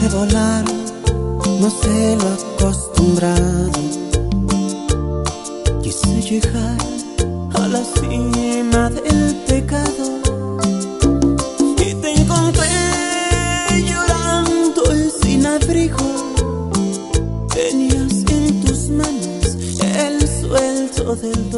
volar, no sé lo acostumbrado. Quise llegar a la cima del pecado y te encontré llorando y sin abrigo. Tenías en tus manos el sueldo del